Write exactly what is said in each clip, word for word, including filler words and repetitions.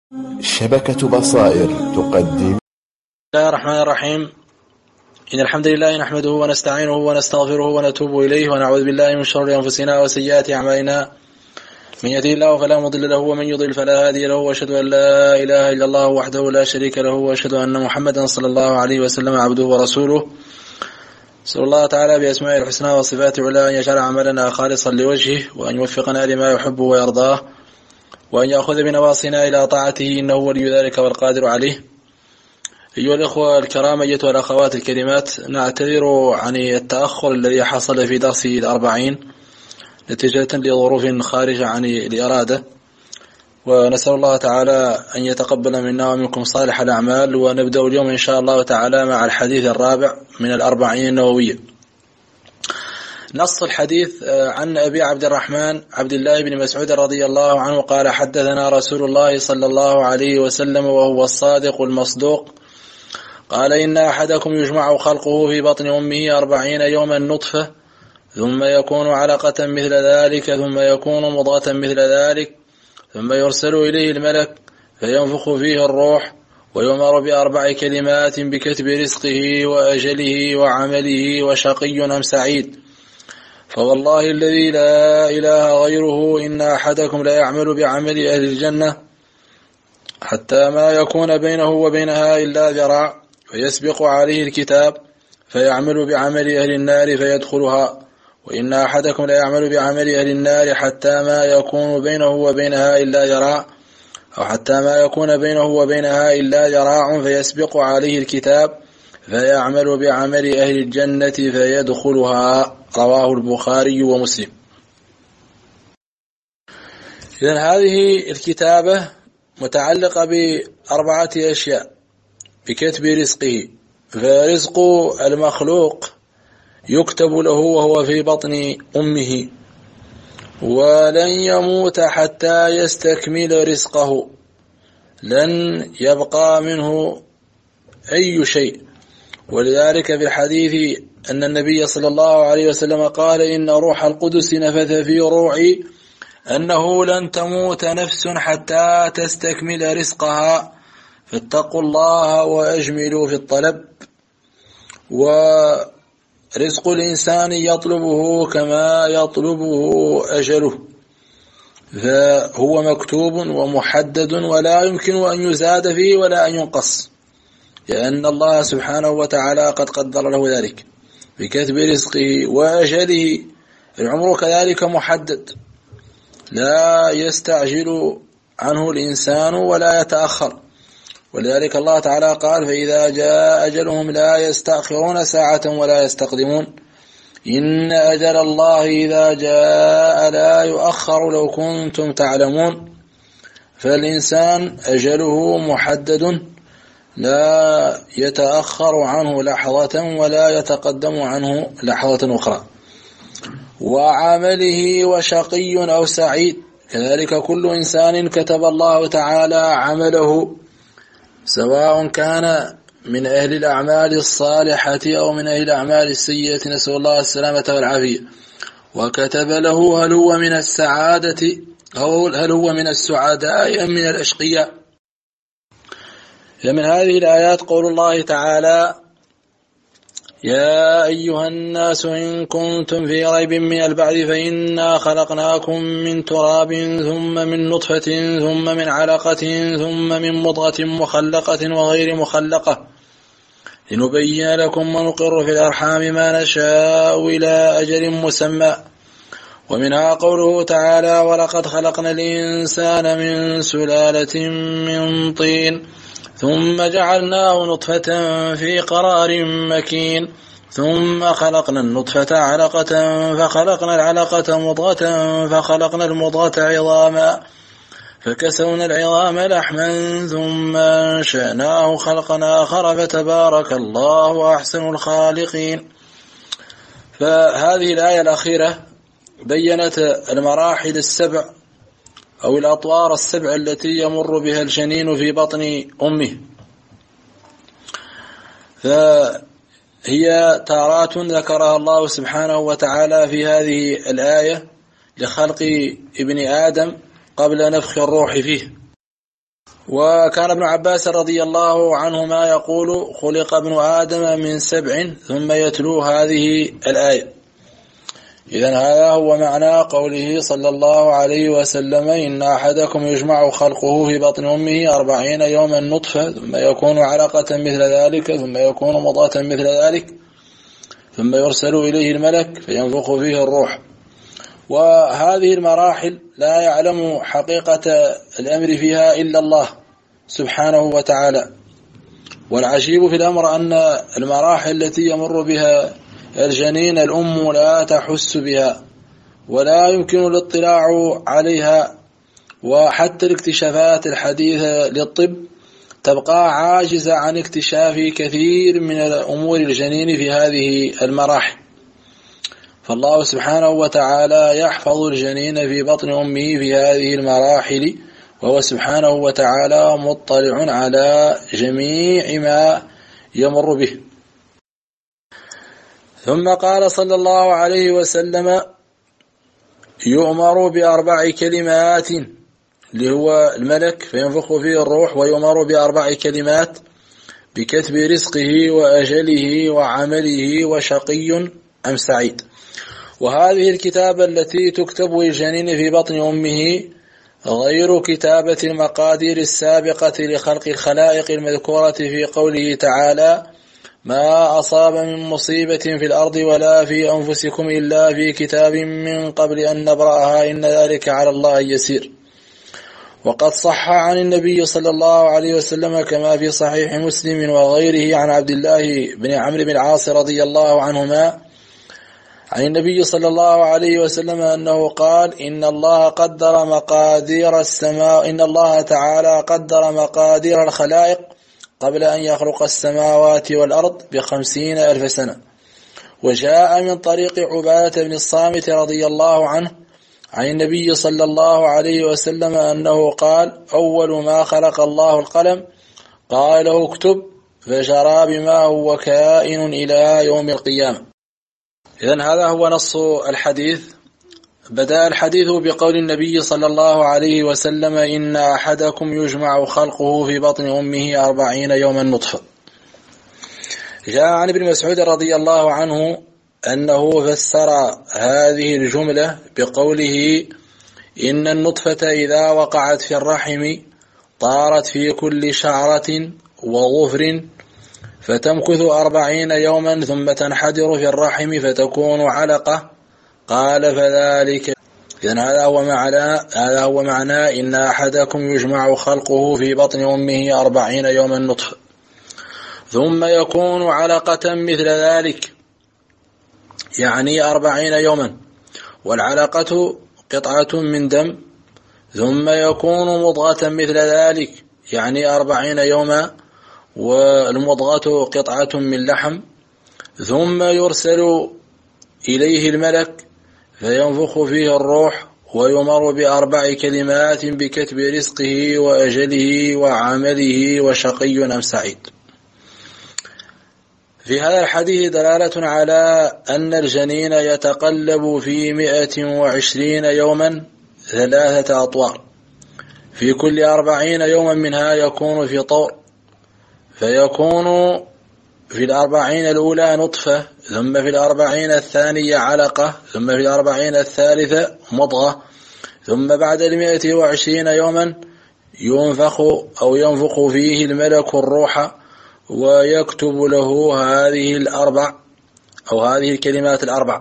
شبكة بصائر تقدم. بسم الله الرحمن الرحيم. إن الحمد لله نحمده ونستعينه ونستغفره ونتوب إليه ونعوذ بالله من شرور أنفسنا وسيئات أعمالنا. من يهده الله فلا مضل له ومن يضلل فلا هادي له، وأشهد أن لا إله إلا الله وحده لا شريك له، وأشهد أن محمدا صلى الله عليه وسلم عبده ورسوله. نسأل الله تعالى بأسمائه الحسنى وصفاته العلى أن يجعل عملنا خالصا لوجهه، وأن يوفقنا لما يحب ويرضاه، وأن يأخذ بنواصينا إلى طاعته، إنه ولي ذلك والقادر عليه. أيها الإخوة الكرام، أيتها الأخوات الكريمات، نعتذر عن التأخر الذي حصل في درس الأربعين نتيجة لظروف خارجة عن الإرادة، ونسأل الله تعالى أن يتقبل منا ومنكم صالح الأعمال. ونبدأ اليوم إن شاء الله تعالى مع الحديث الرابع من الأربعين النووية. نص الحديث عن أبي عبد الرحمن عبد الله بن مسعود رضي الله عنه قال: حدثنا رسول الله صلى الله عليه وسلم وهو الصادق المصدوق قال: إن أحدكم يجمع خلقه في بطن أمه أربعين يوما نطفة، ثم يكون علقة مثل ذلك، ثم يكون مضغة مثل ذلك، ثم يرسل إليه الملك فينفخ فيه الروح، ويؤمر بأربع كلمات بكتب رزقه وأجله وعمله وشقي أم سعيد. فوالله الذي لا إله غيره إن أحدكم لا يعمل بعمل أهل الجنة حتى ما يكون بينه وبينها إلا ذراع، فيسبق عليه الكتاب فيعمل بعمل أهل النار فيدخلها، وإن أحدكم لا يعمل بعمل أهل النار حتى ما يكون بينه وبينها إلا ذراع، أو حتى ما يكون بينه وبينها إلا ذراع، فيسبق عليه الكتاب فيعمل بعمل أهل الجنة فيدخلها. رواه البخاري ومسلم. إذن هذه الكتابة متعلقة بأربعة أشياء: بكتب رزقه، فرزق المخلوق يكتب له وهو في بطن أمه، ولن يموت حتى يستكمل رزقه، لن يبقى منه أي شيء. ولذلك في الحديث أن النبي صلى الله عليه وسلم قال: إن روح القدس نفث في روعي أنه لن تموت نفس حتى تستكمل رزقها، فاتقوا الله وأجملوا في الطلب. ورزق الإنسان يطلبه كما يطلبه أجله، فهو مكتوب ومحدد ولا يمكن أن يزاد فيه ولا أن ينقص، لأن الله سبحانه وتعالى قد قدر له ذلك بكتب رزقه وأجله. العمر كذلك محدد، لا يستعجل عنه الإنسان ولا يتأخر. ولذلك الله تعالى قال: فإذا جاء أجلهم لا يستأخرون ساعة ولا يستقدمون، إن أجل الله إذا جاء لا يؤخر لو كنتم تعلمون. فالإنسان أجله محدد، لا يتأخر عنه لحظة ولا يتقدم عنه لحظة أخرى. وعمله وشقي أو سعيد، كذلك كل إنسان كتب الله تعالى عمله، سواء كان من أهل الأعمال الصالحة أو من أهل الأعمال السيئة، نسأل الله السلامة والعافية. وكتب له هل هو من السعادة أو هل هو من السعداء أم من الأشقياء. من هذه الآيات قول الله تعالى: يا أيها الناس إن كنتم في ريب من البعث فإنا خلقناكم من تراب ثم من نطفة ثم من علقة ثم من مضغة مخلقة وغير مخلقة لنبين لكم ونقر في الأرحام ما نشاء إلى أجل مسمى. ومنها قوله تعالى: ولقد خلقنا الإنسان من سلالة من طين ثم جعلناه نطفة في قرار مكين ثم خلقنا النطفة علقة فخلقنا العلقة مضغة فخلقنا المضغة عظاما فكسونا العظام لحما ثم أنشأناه خلقا آخر فتبارك الله أحسن الخالقين. فهذه الآية الأخيرة بيّنت المراحل السبع أو الأطوار السبع التي يمر بها الجنين في بطن أمه. فهي تارات ذكرها الله سبحانه وتعالى في هذه الآية لخلق ابن آدم قبل نفخ الروح فيه، وكان ابن عباس رضي الله عنهما يقول خلق ابن آدم من سبع ثم يتلو هذه الآية. إذن هذا هو معنى قوله صلى الله عليه وسلم إن أحدكم يجمع خلقه في بطن أمه أربعين يوما نطفة ثم يكون علقة مثل ذلك ثم يكون مضغة مثل ذلك ثم يرسل إليه الملك فينفخ فيه الروح. وهذه المراحل لا يعلم حقيقة الأمر فيها إلا الله سبحانه وتعالى. والعجيب في الأمر أن المراحل التي يمر بها الجنين الأم لا تحس بها ولا يمكن الاطلاع عليها، وحتى الاكتشافات الحديثة للطب تبقى عاجزة عن اكتشاف كثير من الأمور الجنين في هذه المراحل. فالله سبحانه وتعالى يحفظ الجنين في بطن أمه في هذه المراحل، وهو سبحانه وتعالى مطلع على جميع ما يمر به. ثم قال صلى الله عليه وسلم يؤمر بأربع كلمات اللي هو الملك فينفخ فيه الروح، ويؤمر بأربع كلمات بكتب رزقه وأجله وعمله وشقي أم سعيد. وهذه الكتابة التي تكتب للجنين في بطن أمه غير كتابة المقادير السابقة لخلق الخلائق المذكورة في قوله تعالى ما أصاب من مصيبة في الأرض ولا في أنفسكم إلا في كتاب من قبل أن نبرأها إن ذلك على الله يسير. وقد صح عن النبي صلى الله عليه وسلم كما في صحيح مسلم وغيره عن عبد الله بن عمرو بن العاص رضي الله عنهما عن النبي صلى الله عليه وسلم أنه قال إن الله قدر مقادير السماء إن الله تعالى قدر مقادير الخلائق قبل أن يخلق السماوات والأرض بخمسين ألف سنة. وجاء من طريق عبادة بن الصامت رضي الله عنه عن النبي صلى الله عليه وسلم أنه قال أول ما خلق الله القلم قال له اكتب فجرى بما هو كائن إلى يوم القيامة. إذن هذا هو نص الحديث. بدأ الحديث بقول النبي صلى الله عليه وسلم إن أحدكم يجمع خلقه في بطن أمه أربعين يوما نطفة. جاء عن ابن مسعود رضي الله عنه أنه فسر هذه الجملة بقوله إن النطفة إذا وقعت في الرحم طارت في كل شعرة وظفر فتمكث أربعين يوما ثم تنحدر في الرحم فتكون علقة. قال فذلك. إذن هذا هو معنى هذا هو معنى إن أحدكم يجمع خلقه في بطن أمه أربعين يوما نطفة ثم يكون علقة مثل ذلك يعني أربعين يوما، والعلقة قطعة من دم، ثم يكون مضغة مثل ذلك يعني أربعين يوما، والمضغة قطعة من لحم، ثم يرسل إليه الملك فينفخ فيه الروح ويمر بأربع كلمات بكتب رزقه وأجله وعمله وشقي أم سعيد. في هذا الحديث دلالة على أن الجنين يتقلب في مئة وعشرين يوما ثلاثة أطوار، في كل أربعين يوما منها يكون في طور، فيكون في الأربعين الأولى نطفة، ثم في الأربعين الثانية علقة، ثم في الأربعين الثالثة مضغة، ثم بعد المئة وعشرين يوما ينفخ أو ينفخ فيه الملك الروح ويكتب له هذه الأربع أو هذه الكلمات الأربع.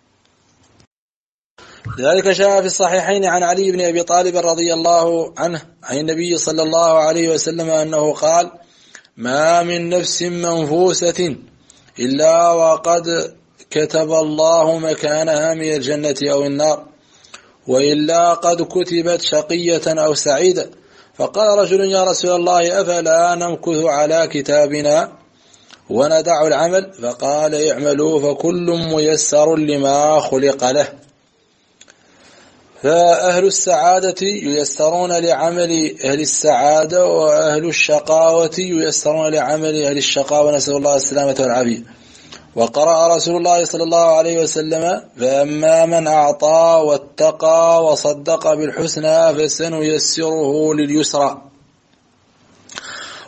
لذلك جاء في الصحيحين عن علي بن أبي طالب رضي الله عنه عن النبي صلى الله عليه وسلم أنه قال ما من نفس منفوسة إلا وقد كتب الله مكانها من الجنة أو النار، وإلا قد كتبت شقية أو سعيدة. فقال رجل يا رسول الله أفلا نمكث على كتابنا وندع العمل؟ فقال اعملوا فكل ميسر لما خلق له. فأهل السعادة ييسرون لعمل أهل السعادة، وأهل الشقاوة ييسرون لعمل أهل الشقاوة، نسأل الله السلامة والعافية. وقرأ رسول الله صلى الله عليه وسلم فأما من أعطى واتقى وصدق بالحسنى فسنيسره لليسرى.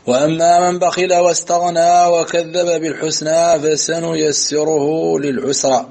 وأما من بخل واستغنى وكذب بالحسنى فسنيسره للعسرى.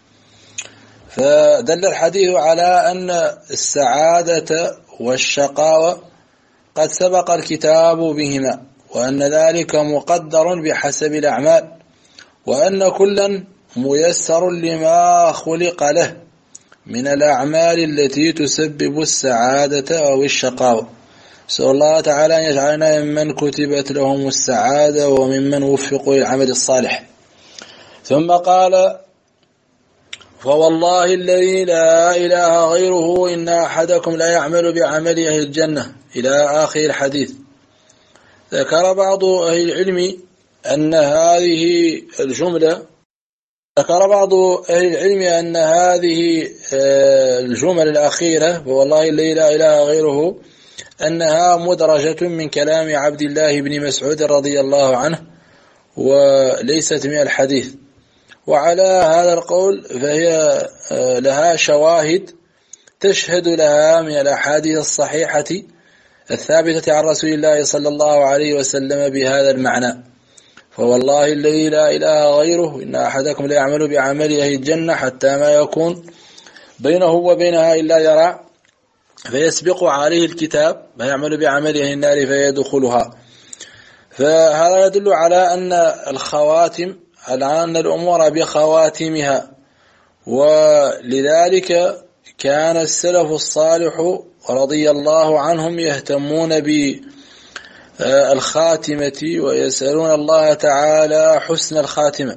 فدل الحديث على أن السعادة والشقاوة قد سبق الكتاب بهما، وأن ذلك مقدر بحسب الأعمال، وأن كلا ميسر لما خلق له من الأعمال التي تسبب السعادة أو الشقاوة. نسأل الله تعالى أن يجعلنا ممن كتبت لهم السعادة وممن وفقوا للعمل الصالح. ثم قال: فوالله الذي لا إله غيره إن أحدكم لا يعمل بعمل أهل الجنة، إلى آخر الحديث. ذكر بعض أهل العلم أن هذه الجملة ذكر بعض أهل العلم أن هذه الجمل الأخيرة والله الذي لا إله غيره أنها مدرجة من كلام عبد الله بن مسعود رضي الله عنه وليست من الحديث. وعلى هذا القول فهي لها شواهد تشهد لها من الأحاديث الصحيحة الثابتة عن رسول الله صلى الله عليه وسلم بهذا المعنى: فوالله الذي لا إله غيره إن أحدكم لا يعمل بعمل أهل الجنة حتى ما يكون بينه وبينها إلا ذراع فيسبق عليه الكتاب فيعمل بعمل أهل النار فيدخلها. فهذا يدل على أن الخواتم على أن الأمور بخواتمها، ولذلك كان السلف الصالح رضي الله عنهم يهتمون بالخاتمة ويسألون الله تعالى حسن الخاتمة.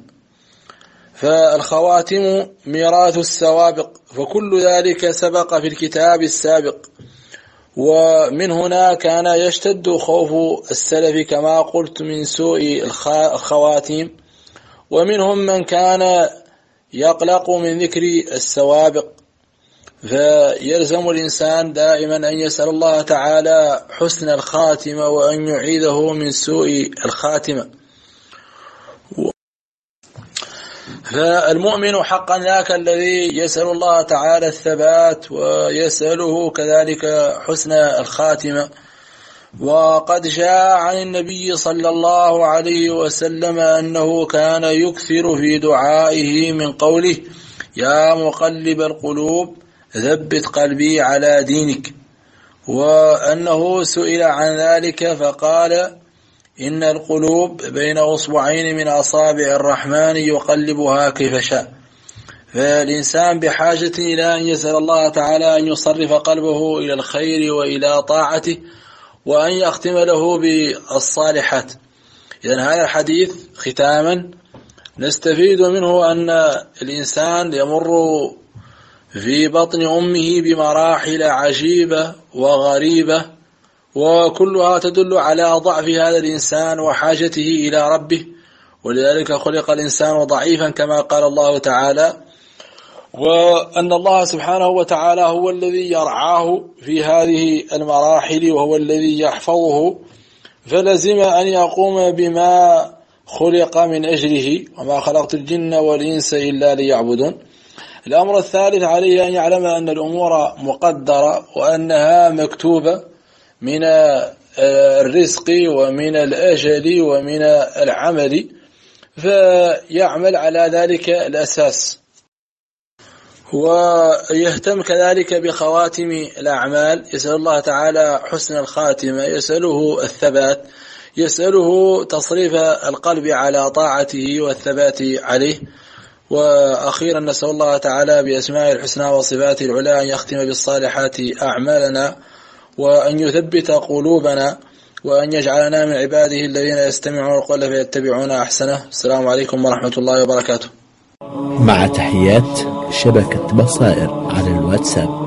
فالخواتم ميراث السوابق، فكل ذلك سبق في الكتاب السابق، ومن هنا كان يشتد خوف السلف كما قلت من سوء الخواتيم، ومنهم من كان يقلق من ذكر السوابق. فيلزم الإنسان دائما أن يسأل الله تعالى حسن الخاتمة وأن يعيذه من سوء الخاتمة. فالمؤمن حقا ذاك الذي يسأل الله تعالى الثبات ويسأله كذلك حسن الخاتمة. وقد جاء عن النبي صلى الله عليه وسلم أنه كان يكثر في دعائه من قوله: يا مقلب القلوب ثبت قلبي على دينك. وأنه سئل عن ذلك فقال: إن القلوب بين أصبعين من أصابع الرحمن يقلبها كيف شاء. فالإنسان بحاجة إلى أن يسأل الله تعالى أن يصرف قلبه إلى الخير وإلى طاعته وأن يختم له بالصالحات. إذن هذا الحديث ختاما نستفيد منه أن الإنسان يمر في بطن أمه بمراحل عجيبة وغريبة، وكلها تدل على ضعف هذا الإنسان وحاجته إلى ربه، ولذلك خلق الإنسان ضعيفا كما قال الله تعالى، وأن الله سبحانه وتعالى هو الذي يرعاه في هذه المراحل وهو الذي يحفظه، فلزم أن يقوم بما خلق من أجله: وما خلقت الجن والإنس إلا ليعبدون. الأمر الثالث عليه أن يعلم أن الأمور مقدرة وأنها مكتوبة من الرزق ومن الأجل ومن العمل، فيعمل على ذلك الأساس. ويهتم كذلك بخواتم الأعمال، يسأل الله تعالى حسن الخاتمة، يسأله الثبات، يسأله تصريف القلب على طاعته والثبات عليه. وأخيرا نسأل الله تعالى بأسماء الحسنى وصفاته العلى أن يختم بالصالحات أعمالنا وأن يثبت قلوبنا وأن يجعلنا من عباده الذين يستمعون القول فيتبعون أحسنه. السلام عليكم ورحمة الله وبركاته. مع تحيات شبكة بصائر على الواتساب.